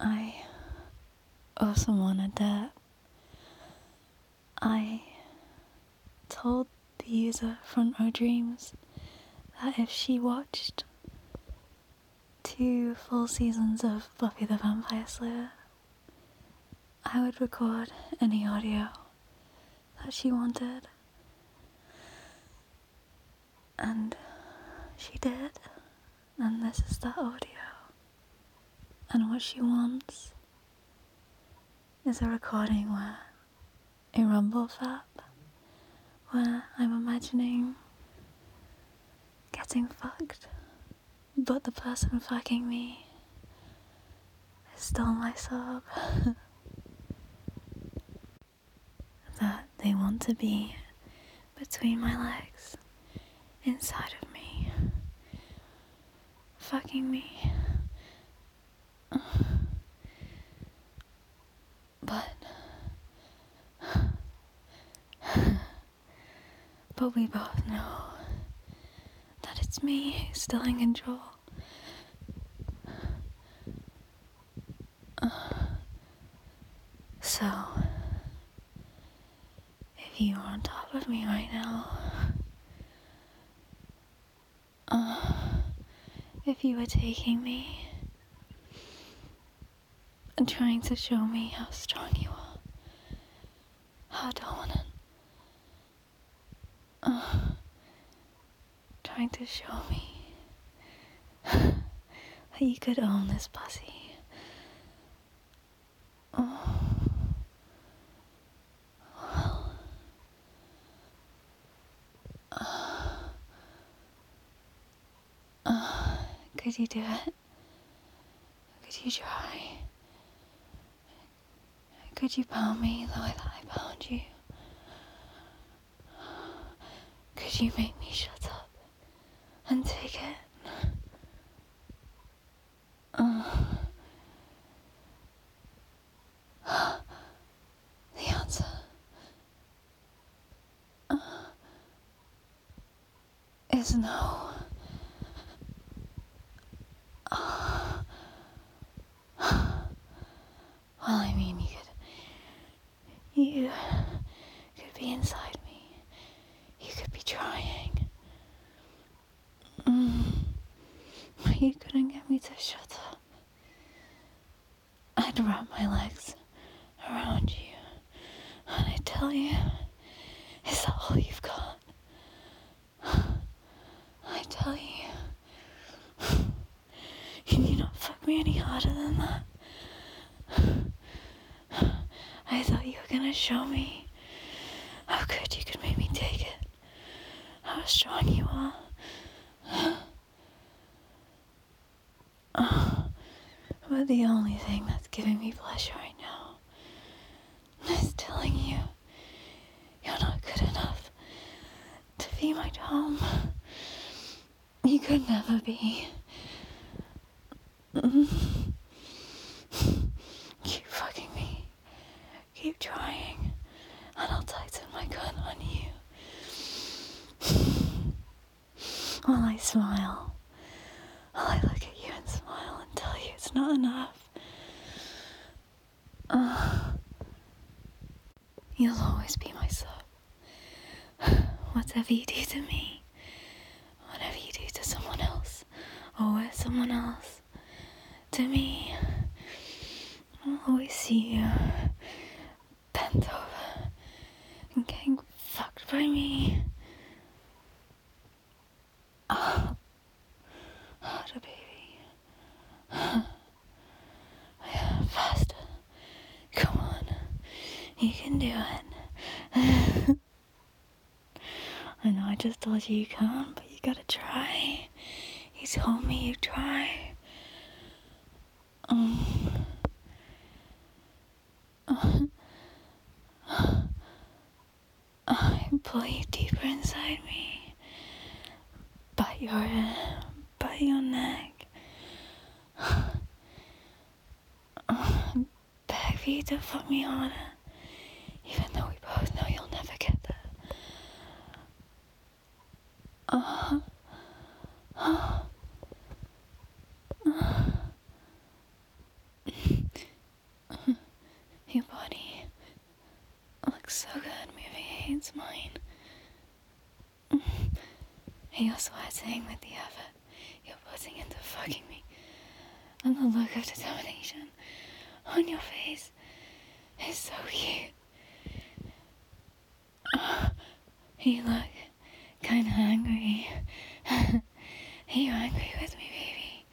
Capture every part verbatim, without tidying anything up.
I owe someone a debt. I told the user from our dreams that if she watched two full seasons of Buffy the Vampire Slayer, I would record any audio that she wanted. And she did. And this is that audio. And what she wants is a recording where a rumble flap, where I'm imagining getting fucked, but the person fucking me is still my sob. That they want to be between my legs, inside of me, fucking me. But But we both know that it's me who's still in control. Uh, so, if you were on top of me right now, uh, if you were taking me and trying to show me how strong you are, how dominant, uh, trying to show me that you could own this pussy. Oh, well, uh, uh, could you do it? Could you try? Could you pound me the way that I pound you? Could you make me shut up and take it? Uh, the answer uh, is no. Uh, well, I mean, you could, you could be inside me. You could be trying. Mm, but you couldn't get me to shut up. I'd wrap my legs around you, and I'd tell you, is that all you've got? I tell you, can you not fuck me any harder than that? I thought you were gonna show me how good you could make me take it, how strong you are. Oh, but the only thing that's giving me pleasure right now is telling you you're not good enough to be my dom. You could never be. Keep fucking me. Keep trying, and I'll tighten my gun on you. While I smile, while I look at you and smile and tell you it's not enough. Uh, you'll always be my sub. Whatever you do to me, whatever you do to someone else, or with someone else, to me, I'll always see you bent over and getting fucked by me. Oh, harder, baby. Yeah, faster. Come on, you can do it. I know I just told you you can't, but you gotta try. You told me you'd try. Um, uh, I pull you deeper inside me. Bite your head, bite your neck. Uh, beg for you to fuck me harder, even though we both know you'll never get there. Uh, uh, uh. looks so good. Maybe he hates mine. He also had saying with the effort you're putting into fucking me. And the look of determination on your face is so cute. Uh, you look kinda angry. Are you angry with me, baby?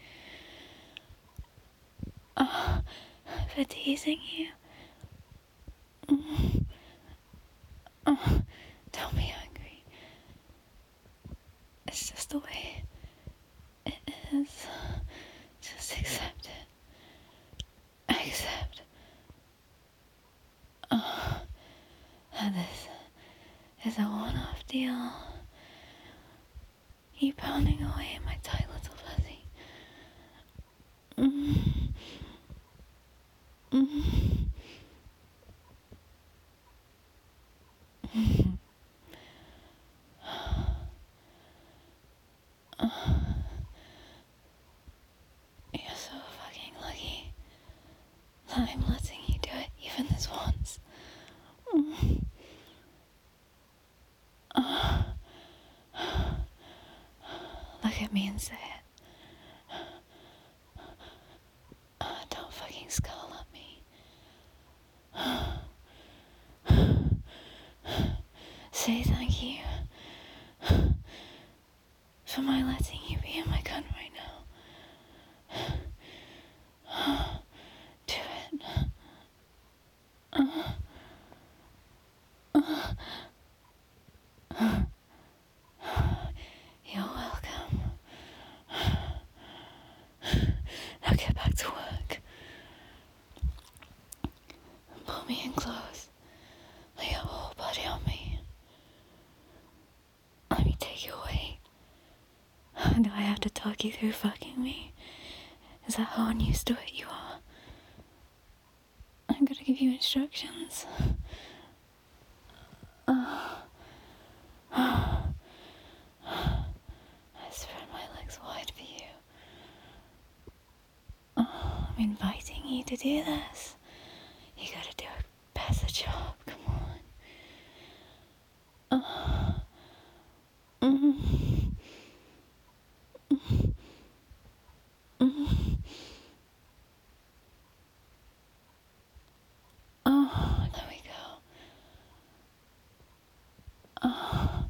Uh, for teasing you? Mm. Uh, don't be angry. It's just the way it is. Just accept it. Accept. Uh, that this is a one-off deal. You pounding away at my tight little fuzzy. Mm. Mm. Mm. You're so fucking lucky that I'm letting you do it even this once. Mm. Uh. Look at me and say it. Uh, don't fucking skull at me. Say thank you for my letting you be in my gun right now. Do it. Uh, uh, uh. You're welcome. Now get back to work. Pull me in close. Lay your whole body on me. Let me take you away. Do I have to talk you through fucking me? Is that how unused to it you are? I'm gonna give you instructions. Uh, I spread my legs wide for you. Oh, I'm inviting you to do this. You gotta do a better job, come on. Uh, mm, mm, mm. Oh, there we go. Oh,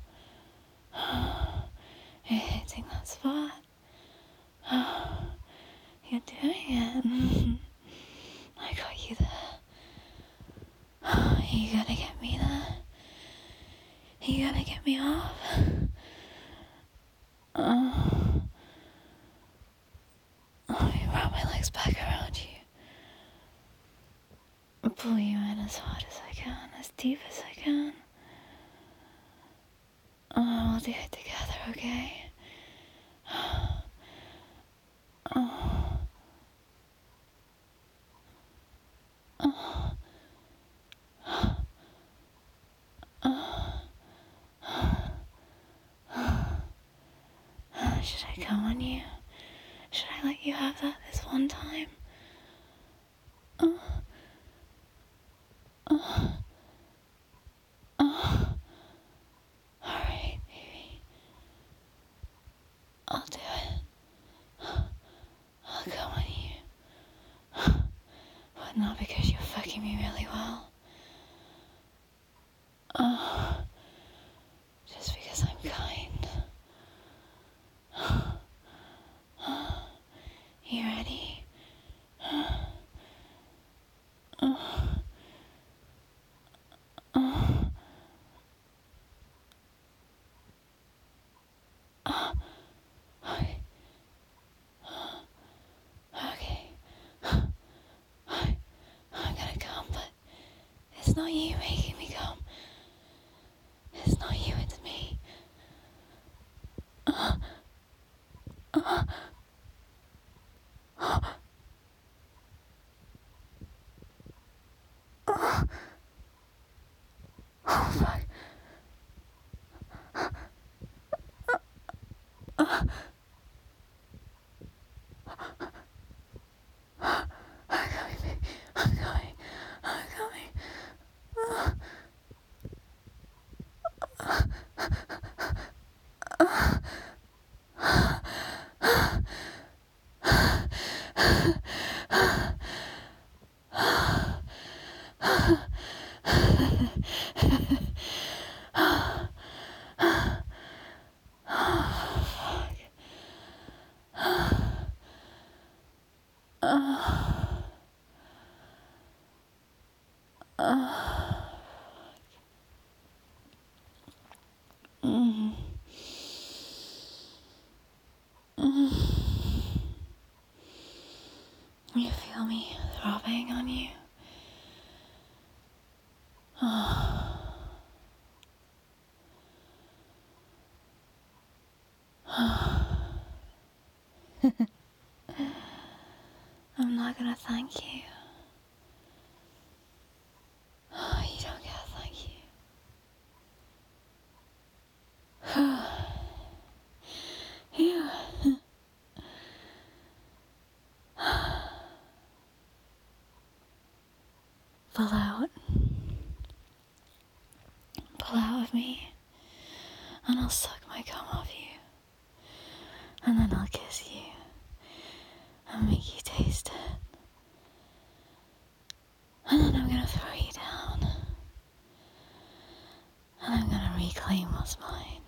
you're hitting that spot. Oh, you're doing it. I got you there. Oh, you gotta get me there. You gotta get me off. Oh, let me wrap my legs back around you. Pull you in as hard as I can, as deep as I can. Oh, we'll do it together, okay? Oh. Oh. Oh. Should I come on you? Should I let you have that this one time? Oh. Oh. Oh. Alright, baby. I'll do it. I'll come on you. But not because you're fucking me really well. Oh. Just because I'm kind. You ready? Oh. Oh. Oh. Okay. Okay. I, I'm gonna come, but it's not you making me come. It's not you, it's me. Uh, uh, uh, uh, oh fuck. Uh, I'm coming, baby. I'm coming. I'm coming. Uh, Mm. Mm. You feel me throbbing on you? I'm not gonna thank you. You don't get a thank you. You. Pull out. Pull out of me. And I'll suck my cum off you. And then I'll kiss you. And make you taste it. And then I'm gonna throw you down. And I'm gonna reclaim what's mine.